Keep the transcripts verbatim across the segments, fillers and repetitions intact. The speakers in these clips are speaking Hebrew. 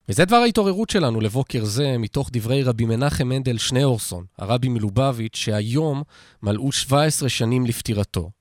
וזה דבר ההתעוררות שלנו לבוקר זה, מתוך דברי רבי מנחם מנדל שניאורסון, הרבי מלובביץ', שהיום מלאו שבע עשרה שנים לפטירתו.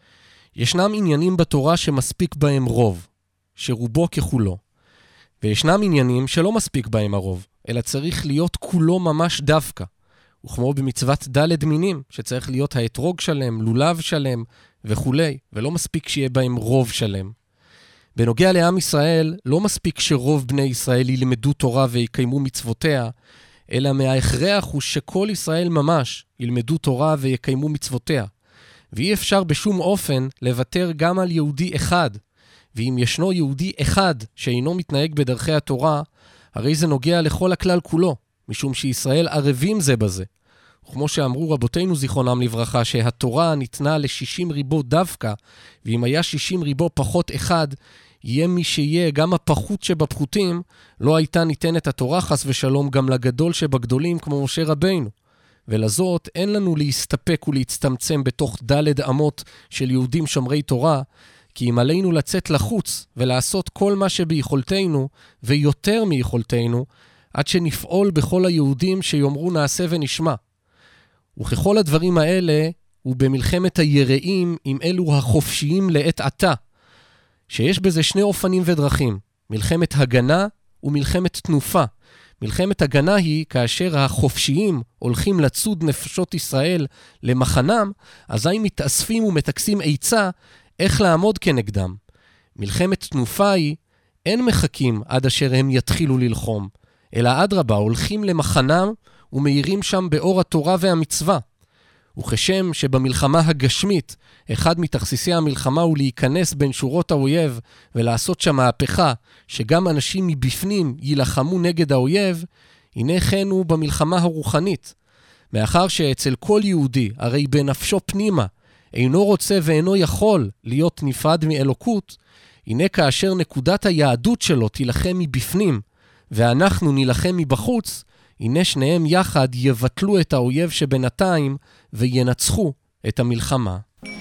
ישנם עניינים בתורה שמספיק בהם רוב, שרובו ככולו. וישנם עניינים שלא מספיק בהם הרוב, אלא צריך להיות כולו ממש דווקא. וכמו במצוות ד' מינים, שצריך להיות האתרוג שלם, לולב שלם וכו', ולא מספיק שיהיה בהם רוב שלם. בנוגע לעם ישראל, לא מספיק שרוב בני ישראל ילמדו תורה ויקיימו מצוותיה, אלא מההכרח הוא שכל ישראל ממש ילמדו תורה ויקיימו מצוותיה. ואי אפשר בשום אופן לוותר גם על יהודי אחד. ואם ישנו יהודי אחד שאינו מתנהג בדרכי התורה, הרי זה נוגע לכל הכלל כולו, משום שישראל ערבים זה בזה. וכמו שאמרו רבותינו זיכרונם לברכה, שהתורה ניתנה ל-שישים ריבו דווקא, ואם היה שישים ריבו פחות אחד, יהיה מי שיהיה, גם הפחות שבפחותים, לא הייתה ניתנת התורה חס ושלום גם לגדול שבגדולים כמו משה רבינו. ולזאת אין לנו להסתפק ולהצטמצם בתוך דלת אמות של יהודים שומרי תורה, כי אם עלינו לצאת לחוץ ולעשות כל מה שביכולתנו ויותר מיכולתנו, עד שנפעול בכל היהודים שיאמרו נעשה ונשמע. וככל הדברים האלה, הוא במלחמת היראים עם אלו החופשיים לעת עתה, שיש בזה שני אופנים ודרכים, מלחמת הגנה ומלחמת תנופה. מלחמת הגנה היא כאשר החופשיים הולכים לצוד נפשות ישראל למחנם, אזי מתאספים ומתקסים עצה איך לעמוד כנגדם. מלחמת תנופה היא, אין מחכים עד אשר הם יתחילו ללחום, אלא אדרבה הולכים למחנם ומאירים שם באור התורה והמצווה. וכשם שבמלחמה הגשמית, אחד מתכסיסי המלחמה הוא להיכנס בין שורות האויב ולעשות שם מהפכה, שגם אנשים מבפנים יילחמו נגד האויב, הנה כן הוא במלחמה הרוחנית. מאחר שאצל כל יהודי, הרי בנפשו פנימה, אינו רוצה ואינו יכול להיות נפרד מאלוקות, הנה כאשר נקודת היהדות שלו תילחם מבפנים, ואנחנו נילחם מבחוץ, הנה שניהם יחד יבטלו את האויב שבינתיים וינצחו את המלחמה.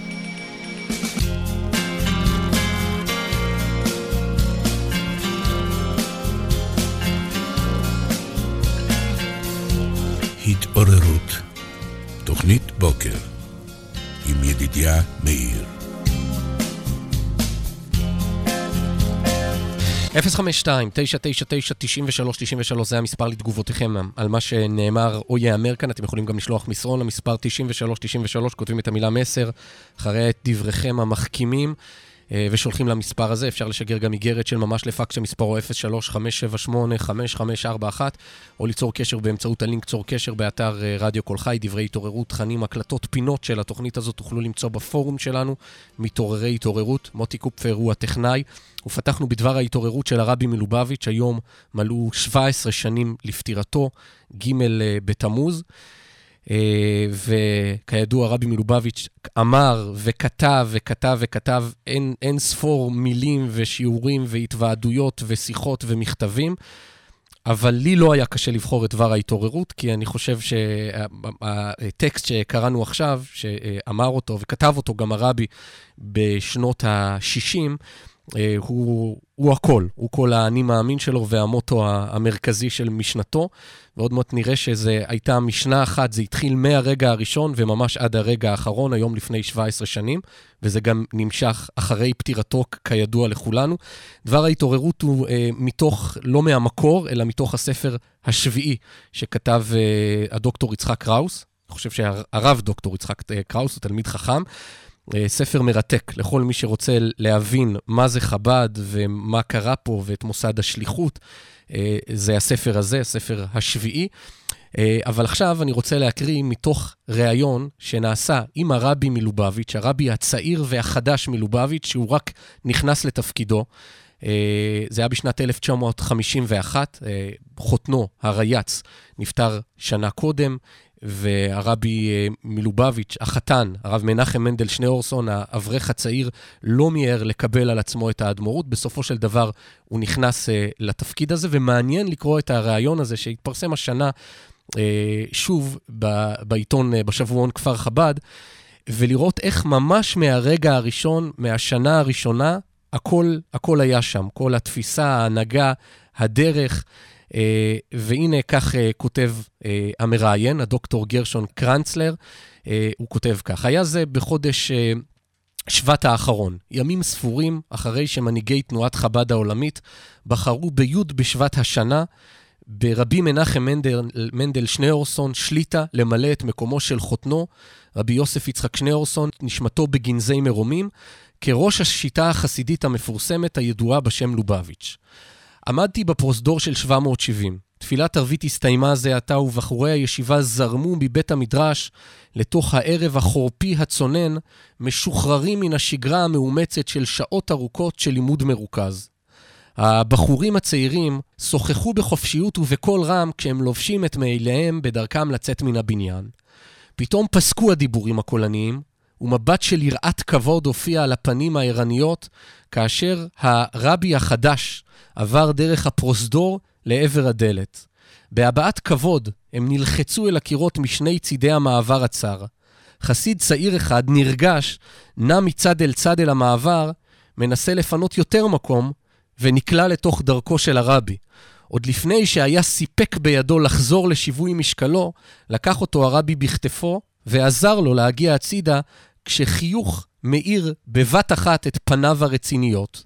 התעוררות, תוכנית בוקר עם ידידיה מאיר. אפס חמש שתיים תשע תשע תשע תשעים ושלוש תשעים ושלוש זה המספר לתגובותיכם על מה שנאמר או יאמר כאן. אתם יכולים גם לשלוח מסרון למספר תשעים ושלוש תשעים ושלוש, כותבים את המילה מסר אחרי את דבריכם המחכימים ושולחים למספר הזה. אפשר לשגר גם איגרת של ממש לפקס שמספרו אפס שלוש חמש שבע שמונה חמש חמש ארבע אחת, או ליצור קשר באמצעות הלינק צור קשר באתר רדיו כל חי. דברי התעוררות, תכנים, הקלטות, פינות של התוכנית הזאת תוכלו למצוא בפורום שלנו, מתעוררי התעוררות. מוטי קופפר הוא הטכנאי, ופתחנו בדבר ההתעוררות של הרבי מלובביץ'. היום מלאו שבע עשרה שנים לפטירתו, ג' בתמוז. וכידוע רבי מלובביץ' אמר וכתב וכתב וכתב אין, אין ספור מילים ושיעורים והתוועדויות ושיחות ומכתבים, אבל לי לא היה קשה לבחור את דבר ההתעוררות, כי אני חושב שהטקסט שקראנו עכשיו, שאמר אותו וכתב אותו גם הרבי בשנות ה-שישים, הוא, הוא הכל, הוא כל האני מאמין שלו והמוטו המרכזי של משנתו, ועוד מעט נראה שזה הייתה משנה אחת, זה התחיל מהרגע הראשון וממש עד הרגע האחרון, היום לפני שבע עשרה שנים, וזה גם נמשך אחרי פטירתו כידוע לכולנו. דבר ההתעוררות הוא אה, מתוך, לא מהמקור, אלא מתוך הספר השביעי שכתב אה, הדוקטור יצחק קראוס. אני חושב שהרב דוקטור יצחק קראוס הוא תלמיד חכם, ספר מרתק לכל מי שרוצה להבין מה זה חב"ד ומה קרה פה ואת מוסד השליחות. זה הספר הזה, הספר השביעי. אבל עכשיו אני רוצה להקריא מתוך ראיון שנעשה עם הרבי מלובביץ', הרבי הצעיר והחדש מלובביץ', שהוא רק נכנס לתפקידו. זה היה בשנת אלף תשע מאות חמישים ואחת, חותנו הרייץ נפטר שנה קודם, והרבי מלובביץ', החתן, הרב מנחם מנדל שניאורסון, האברך הצעיר, לא מיהר לקבל על עצמו את האדמו"רות. בסופו של דבר הוא נכנס לתפקיד הזה, ומעניין לקרוא את הרעיון הזה שהתפרסם השנה שוב בעיתון בשבועון כפר חב"ד, ולראות איך ממש מהרגע הראשון, מהשנה הראשונה, הכל, הכל היה שם. כל התפיסה, ההנהגה, הדרך, והנה כך כותב המראיין, הדוקטור גרשון קרנצלר, הוא כותב כך, היה זה בחודש שבט האחרון, ימים ספורים אחרי שמנהיגי תנועת חב"ד העולמית בחרו ביוד בשבט השנה, ברבי מנחם מנדל, מנדל שניאורסון שליטה למלא את מקומו של חותנו, רבי יוסף יצחק שניאורסון, נשמתו בגנזי מרומים, כראש השיטה החסידית המפורסמת הידועה בשם לובביץ'. עמדתי בפרוזדור של שבע מאות שבעים. תפילת ערבית הסתיימה זה עתה, ובחורי הישיבה זרמו מבית המדרש לתוך הערב החורפי הצונן, משוחררים מן השגרה המאומצת של שעות ארוכות של לימוד מרוכז. הבחורים הצעירים שוחחו בחופשיות ובקול רם כשהם לובשים את מעיליהם בדרכם לצאת מן הבניין. פתאום פסקו הדיבורים הקולניים, ומבט של יראת כבוד הופיע על הפנים הערניות, כאשר הרבי החדש עבר דרך הפרוזדור לעבר הדלת. בהבעת כבוד הם נלחצו אל הקירות משני צידי המעבר הצר. חסיד צעיר אחד נרגש, נע מצד אל צד אל המעבר, מנסה לפנות יותר מקום, ונקלע לתוך דרכו של הרבי. עוד לפני שהיה סיפק בידו לחזור לשיווי משקלו, לקח אותו הרבי בכתפו, ועזר לו להגיע הצידה, כשחיוך מאיר בבת אחת את פניו הרציניות.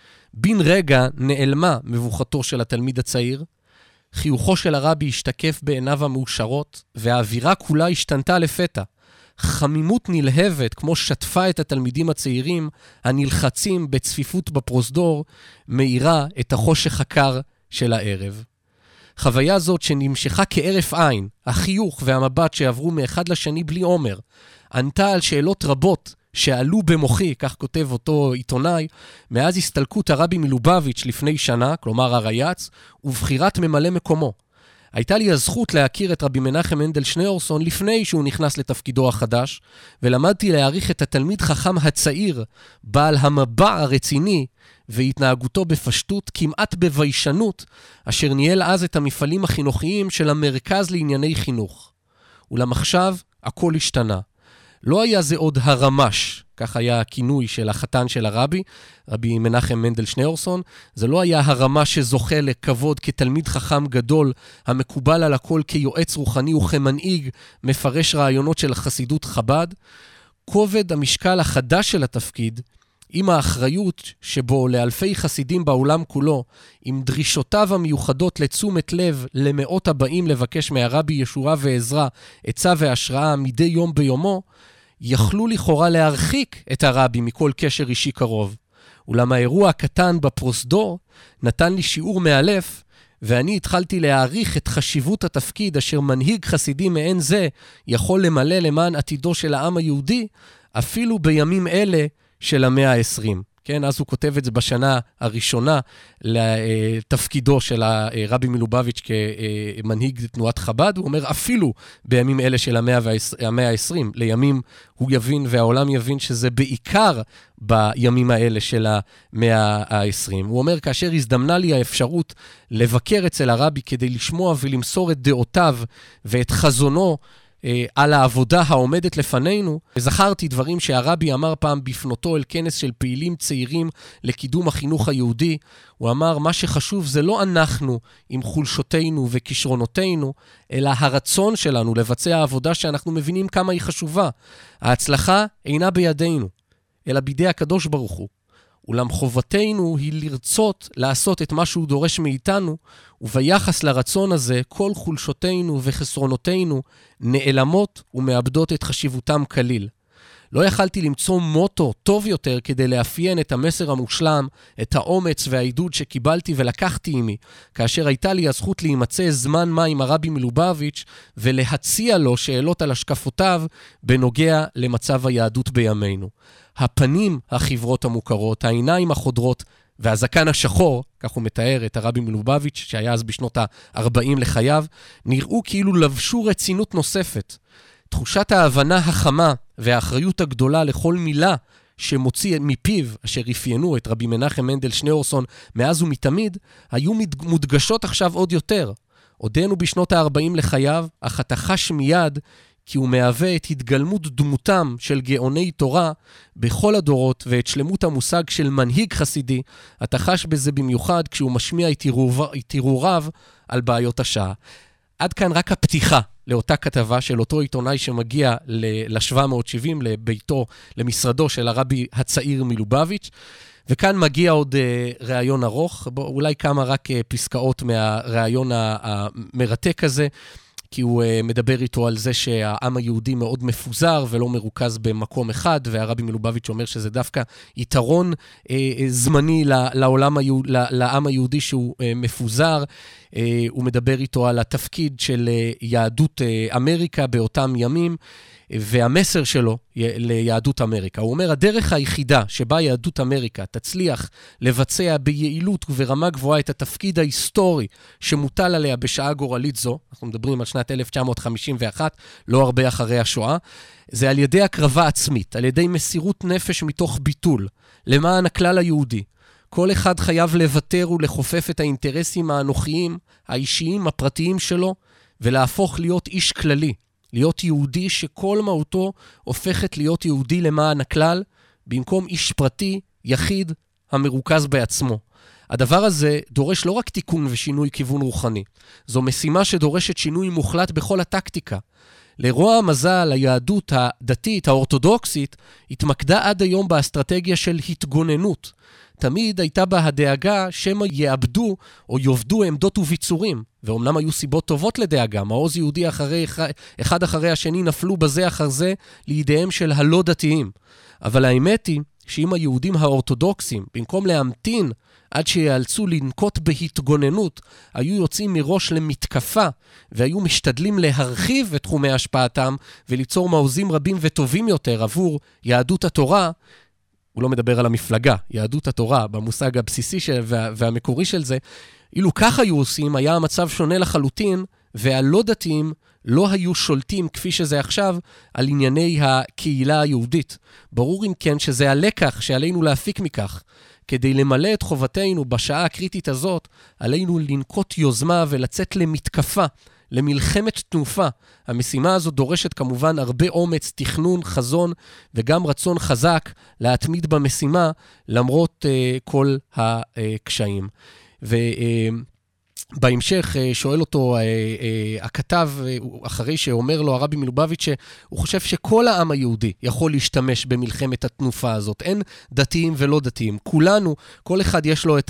בן רגע נעלמה מבוכתו של התלמיד הצעיר, חיוכו של הרבי השתקף בעיניו המאושרות, והאווירה כולה השתנתה לפתע. חמימות נלהבת, כמו שטפה את התלמידים הצעירים, הנלחצים בצפיפות בפרוזדור, מאירה את החושך הקר של הערב. חוויה זאת שנמשכה כערף עין, החיוך והמבט שעברו מאחד לשני בלי עומר, ענתה על שאלות רבות שעלו במוחי, כך כותב אותו עיתונאי, מאז הסתלקות הרבי מלובביץ' לפני שנה, כלומר הרייץ, ובחירת ממלא מקומו. הייתה לי הזכות להכיר את רבי מנחם מנדל שניאורסון לפני שהוא נכנס לתפקידו החדש, ולמדתי להעריך את התלמיד חכם הצעיר, בעל המבע הרציני, והתנהגותו בפשטות, כמעט בביישנות, אשר ניהל אז את המפעלים החינוכיים של המרכז לענייני חינוך. אולם עכשיו הכל השתנה. לא היה זה עוד הרמש, כך היה הכינוי של החתן של הרבי, רבי מנחם מנדל שניאורסון, זה לא היה הרמש שזוכה לכבוד כתלמיד חכם גדול, המקובל על הכל כיועץ רוחני וכמנהיג, מפרש רעיונות של חסידות חב"ד. כובד המשקל החדש של התפקיד, עם האחריות שבו לאלפי חסידים בעולם כולו, עם דרישותיו המיוחדות לתשומת לב למאות הבאים לבקש מהרבי ישועה ועזרה, עצה והשראה מדי יום ביומו, יכלו לכאורה להרחיק את הרבי מכל קשר אישי קרוב. אולם האירוע הקטן בפרוזדור נתן לי שיעור מאלף, ואני התחלתי להעריך את חשיבות התפקיד אשר מנהיג חסידים מעין זה יכול למלא למען עתידו של העם היהודי, אפילו בימים אלה של המאה העשרים. כן, אז הוא כותב את זה בשנה הראשונה לתפקידו של הרבי מלובביץ' כמנהיג תנועת חב"ד, הוא אומר אפילו בימים אלה של המאה העשרים, לימים הוא יבין והעולם יבין שזה בעיקר בימים האלה של המאה העשרים. הוא אומר, כאשר הזדמנה לי האפשרות לבקר אצל הרבי כדי לשמוע ולמסור את דעותיו ואת חזונו, על העבודה העומדת לפנינו, זכרתי דברים שהרבי אמר פעם בפנותו אל כנס של פעילים צעירים לקידום החינוך היהודי. הוא אמר, מה שחשוב זה לא אנחנו עם חולשותינו וכישרונותינו, אלא הרצון שלנו לבצע עבודה שאנחנו מבינים כמה היא חשובה. ההצלחה אינה בידינו, אלא בידי הקדוש ברוך הוא. אולם חובתנו היא לרצות לעשות את מה שהוא דורש מאיתנו, וביחס לרצון הזה כל חולשותינו וחסרונותינו נעלמות ומאבדות את חשיבותם כליל. לא יכלתי למצוא מוטו טוב יותר כדי לאפיין את המסר המושלם, את האומץ והעידוד שקיבלתי ולקחתי עמי, כאשר הייתה לי הזכות להימצא זמן מה עם הרבי מלובביץ' ולהציע לו שאלות על השקפותיו בנוגע למצב היהדות בימינו. הפנים החברות המוכרות, העיניים החודרות והזקן השחור, כך הוא מתאר את הרבי מלובביץ' שהיה אז בשנות ה-ארבעים לחייו, נראו כאילו לבשו רצינות נוספת. תחושת ההבנה החמה והאחריות הגדולה לכל מילה שמוציא מפיו, אשר אפיינו את רבי מנחם מנדל שניאורסון מאז ומתמיד, היו מודגשות עכשיו עוד יותר. עודנו בשנות ה-ארבעים לחייו, אך אתה חש מיד כי הוא מהווה את התגלמות דמותם של גאוני תורה בכל הדורות, ואת שלמות המושג של מנהיג חסידי, אתה חש בזה במיוחד כשהוא משמיע את הרהוריו על בעיות השעה. עד כאן רק הפתיחה לאותה כתבה של אותו עיתונאי שמגיע ל-שבע מאות שבעים, לביתו, למשרדו של הרבי הצעיר מלובביץ', וכאן מגיע עוד uh, ראיון ארוך, בוא, אולי כמה רק uh, פסקאות מהראיון המרתק הזה, כי הוא uh, מדבר איתו על זה שהעם היהודי מאוד מפוזר ולא מרוכז במקום אחד, והרבי מלובביץ' אומר שזה דווקא יתרון uh, זמני לעולם היהוד, לעם היהודי שהוא uh, מפוזר. Uh, הוא מדבר איתו על התפקיד של uh, יהדות uh, אמריקה באותם ימים, והמסר שלו ליהדות אמריקה. הוא אומר, הדרך היחידה שבה יהדות אמריקה תצליח לבצע ביעילות וברמה גבוהה את התפקיד ההיסטורי שמוטל עליה בשעה גורלית זו, אנחנו מדברים על שנת אלף תשע מאות חמישים ואחת, לא הרבה אחרי השואה, זה על ידי הקרבה עצמית, על ידי מסירות נפש מתוך ביטול, למען הכלל היהודי. כל אחד חייב לוותר ולחופף את האינטרסים האנוכיים, האישיים, הפרטיים שלו, ולהפוך להיות איש כללי. להיות יהודי שכל מהותו הופכת להיות יהודי למען הכלל, במקום איש פרטי, יחיד, המרוכז בעצמו. הדבר הזה דורש לא רק תיקון ושינוי כיוון רוחני, זו משימה שדורשת שינוי מוחלט בכל הטקטיקה. לרוע המזל, היהדות הדתית, האורתודוקסית, התמקדה עד היום באסטרטגיה של התגוננות. תמיד הייתה בה הדאגה שמה יאבדו או יובדו עמדות וביצורים, ואומנם היו סיבות טובות לדאגה, מעוז יהודי אחרי, אחד אחרי השני נפלו בזה אחר זה לידיהם של הלא דתיים. אבל האמת היא שאם היהודים האורתודוקסים, במקום להמתין עד שיאלצו לנקוט בהתגוננות, היו יוצאים מראש למתקפה, והיו משתדלים להרחיב את תחומי השפעתם, וליצור מעוזים רבים וטובים יותר עבור יהדות התורה. הוא לא מדבר על המפלגה, יהדות התורה, במושג הבסיסי של, וה, והמקורי של זה. אילו כך היו עושים, היה המצב שונה לחלוטין, והלא דתיים לא היו שולטים כפי שזה עכשיו על ענייני הקהילה היהודית. ברור אם כן שזה הלקח שעלינו להפיק מכך. כדי למלא את חובתנו בשעה הקריטית הזאת, עלינו לנקוט יוזמה ולצאת למתקפה, למלחמת תנופה. המשימה הזו דורשת כמובן הרבה אומץ, תכנון, חזון וגם רצון חזק להתמיד במשימה למרות uh, כל הקשיים. ו... Uh, בהמשך שואל אותו הכתב, אחרי שאומר לו הרבי מלובביץ' שהוא חושב שכל העם היהודי יכול להשתמש במלחמת התנופה הזאת. אין דתיים ולא דתיים. כולנו, כל אחד יש לו את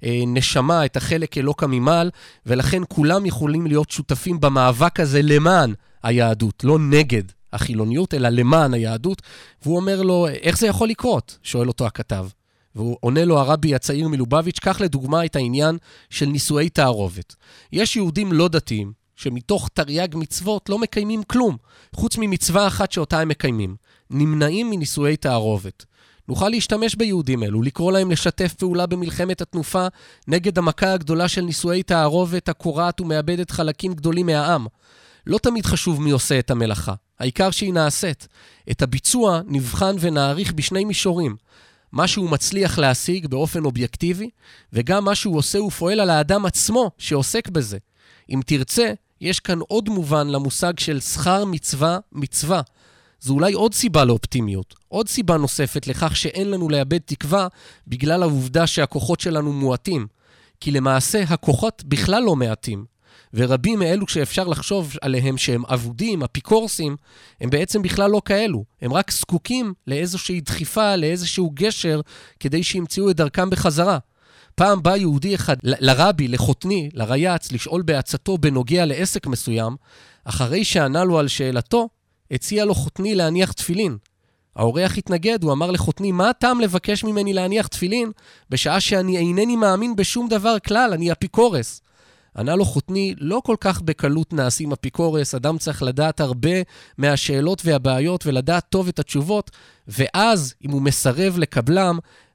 הנשמה, את החלק אלוקא ממעל, ולכן כולם יכולים להיות שותפים במאבק הזה למען היהדות, לא נגד החילוניות, אלא למען היהדות. והוא אומר לו, איך זה יכול לקרות? שואל אותו הכתב. והוא עונה לו הרבי הצעיר מלובביץ', כך לדוגמה את העניין של נישואי תערובת. יש יהודים לא דתיים, שמתוך תרי"ג מצוות לא מקיימים כלום, חוץ ממצווה אחת שאותה הם מקיימים, נמנעים מנישואי תערובת. נוכל להשתמש ביהודים אלו, לקרוא להם לשתף פעולה במלחמת התנופה, נגד המכה הגדולה של נישואי תערובת, הקורעת ומאבדת חלקים גדולים מהעם. לא תמיד חשוב מי עושה את המלאכה, העיקר שהיא נעשית. את הביצוע נבחן ונעריך בשני מישורים, מה שהוא מצליח להשיג באופן אובייקטיבי, וגם מה שהוא עושה ופועל על האדם עצמו שעוסק בזה. אם תרצה, יש כאן עוד מובן למושג של שכר מצווה מצווה. זו אולי עוד סיבה לאופטימיות, עוד סיבה נוספת לכך שאין לנו לאבד תקווה בגלל העובדה שהכוחות שלנו מועטים. כי למעשה הכוחות בכלל לא מעטים. ורבים מאלו שאפשר לחשוב עליהם שהם עבודים, אפיקורסים, הם בעצם בכלל לא כאלו. הם רק זקוקים לאיזושהי דחיפה, לאיזשהו גשר, כדי שימצאו את דרכם בחזרה. פעם בא יהודי אחד ל- לרבי, לחותני, לרייץ, לשאול בעצתו בנוגע לעסק מסוים, אחרי שענה לו על שאלתו, הציע לו חותני להניח תפילין. האורח התנגד, הוא אמר לחותני, מה הטעם לבקש ממני להניח תפילין, בשעה שאני אינני מאמין בשום דבר כלל, אני אפיקורס. ענה לו חותני, לא כל כך בקלות נעשים אפיקורס, אדם צריך לדעת הרבה מהשאלות והבעיות ולדעת טוב את התשובות, ואז אם הוא מסרב לקבלם,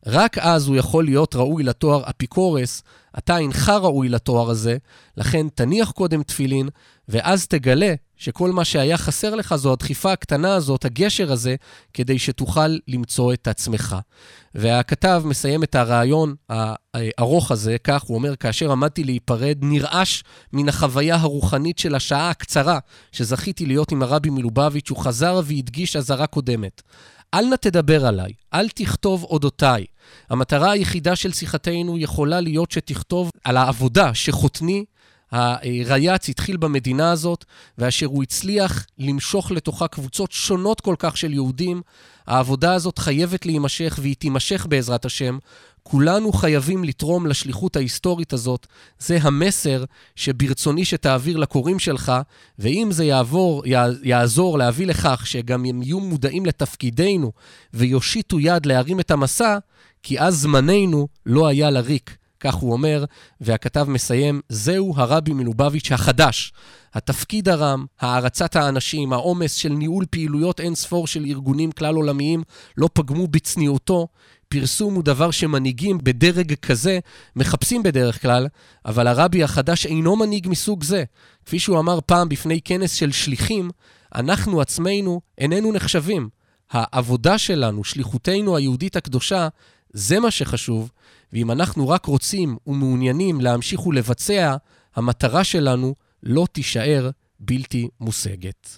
רק אז הוא יכול להיות ראוי לתואר אפיקורס, אתה אינך ראוי לתואר הזה, לכן תניח קודם תפילין, ואז תגלה שכל מה שהיה חסר לך זו הדחיפה הקטנה הזאת, הגשר הזה, כדי שתוכל למצוא את עצמך. והכתב מסיים את הרעיון הארוך הזה, כך הוא אומר, כאשר עמדתי להיפרד, נרעש מן החוויה הרוחנית של השעה הקצרה, שזכיתי להיות עם הרבי מלובביץ', הוא חזר והדגיש הזרה קודמת. אל נא תדבר עליי, אל תכתוב אודותיי. המטרה היחידה של שיחתנו יכולה להיות שתכתוב על העבודה שחותני, הרייץ התחיל במדינה הזאת, ואשר הוא הצליח למשוך לתוכה קבוצות שונות כל כך של יהודים. העבודה הזאת חייבת להימשך, והיא תימשך בעזרת השם. כולנו חייבים לתרום לשליחות ההיסטורית הזאת. זה המסר שברצוני שתעביר לקוראים שלך, ואם זה יעבור, יעזור להביא לכך שגם הם יהיו מודעים לתפקידנו, ויושיטו יד להרים את המסע, כי אז זמננו לא היה לריק. כך הוא אומר, והכתב מסיים, זהו הרבי מלובביץ' החדש. התפקיד הרם, הערצת האנשים, העומס של ניהול פעילויות אין ספור של ארגונים כלל עולמיים, לא פגמו בצניעותו. פרסום הוא דבר שמנהיגים בדרג כזה, מחפשים בדרך כלל, אבל הרבי החדש אינו מנהיג מסוג זה. כפי שהוא אמר פעם בפני כנס של שליחים, אנחנו עצמנו איננו נחשבים. העבודה שלנו, שליחותנו היהודית הקדושה, זה מה שחשוב, ואם אנחנו רק רוצים ומעוניינים להמשיך ולבצע, המטרה שלנו לא תישאר בלתי מושגת.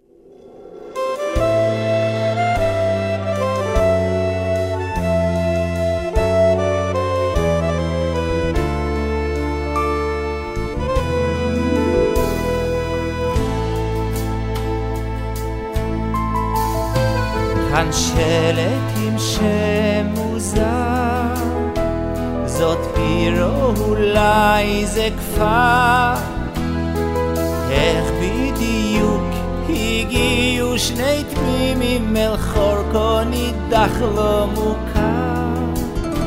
כאן שלט עם שם מוזר, זאת פירו אולי זה כפר. איך בדיוק הגיעו שני תמימים אל חור כה נידח לא מוכר,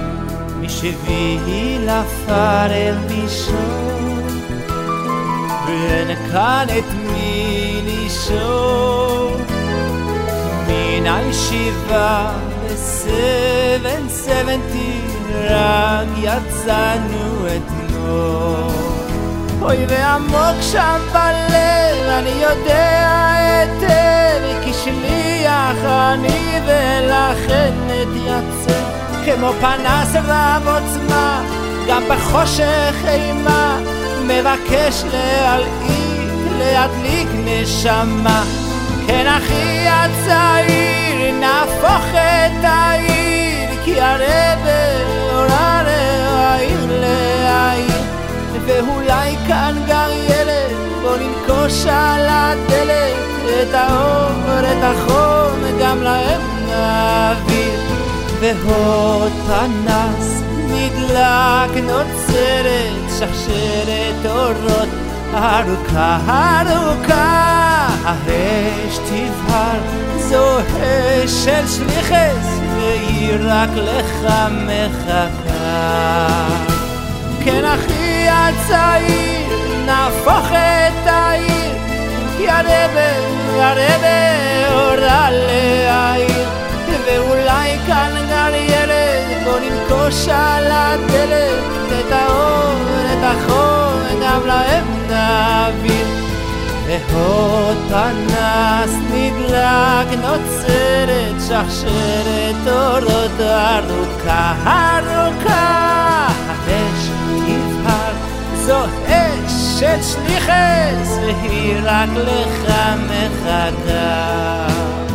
משביעי לפר אל בישור, ואין כאן את מי לשאול. מן הישיבה ב-שבע שבעים רק יצאנו אתמול. אוי ועמוק שם בלב אני יודע היטב, כי שליח אני ולכן אתייצב כמו פנס רב עוצמה, גם בחושך אימה מבקש להלעיט להדליק נשמה. כן אחי הצעיר נהפוך את העיר, כי הרב הורה להעיר להעיר. ואולי כאן גר ילד, בוא ננקוש על הדלת, את האור, את החום, גם להם נעביר. והוד פנס נדלק נוצרת שחשרת אורות, ארוכה ארוכה האש תבהר, זו אש של שליחס והיא רק לך מחכה. כן אחי הצעיר נהפוך את העיר, כי הרבה הרבה הורה להעיר. ואולי כאן גר ילד, בוא ננקוש על הדלת, את האור, את החום, גם להם נעביר. והוד פנס נדלק נוצרת שחשרת אורות, ארוכה ארוכה האש תבהר, זו אש של שליחס והיא רק לך מחכה.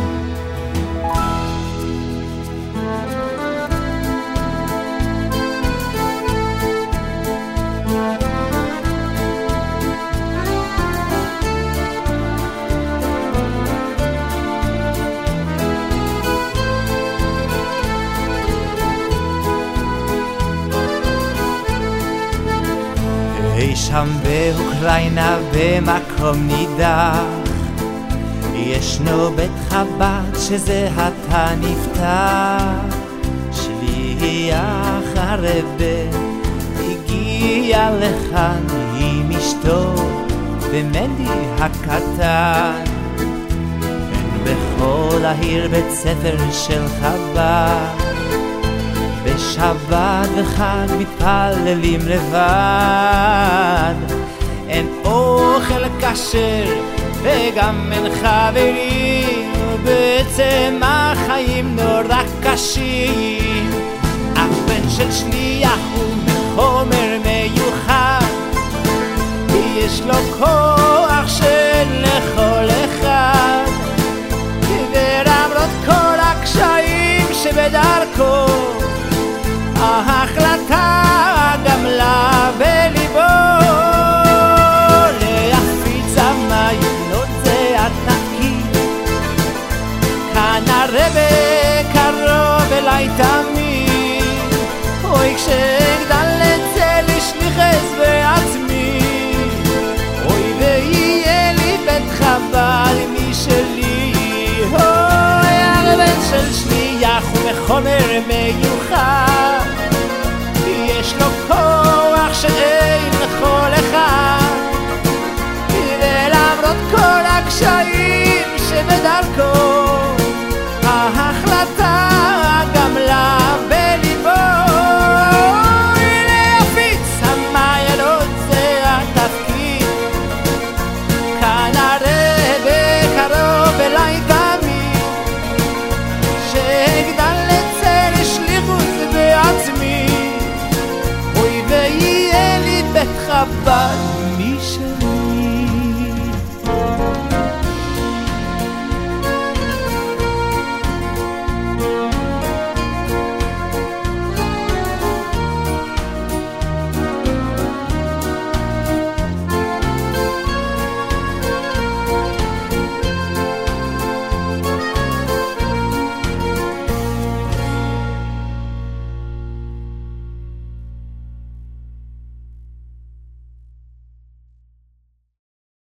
שם באוקראינה במקום נידח ישנו בית חב"ד שזה עתה נפתח. שליח הרבה הגיע לכאן עם אשתו ומנדי הקטן. אין בכל העיר בית ספר של חב"ד, בשבת וחג מתפללים לבד, אין אוכל כשר וגם אין חברים, בעצם החיים נורא קשים. אך בן של שליח הוא מחומר מיוחד, יש לו כוח של לכל אחד, ולמרות כל הקשיים שבדרכו, ההחלטה גמלה בליבו. להפיץ המעיינות זה התפקיד, כאן הרבה קרוב אליי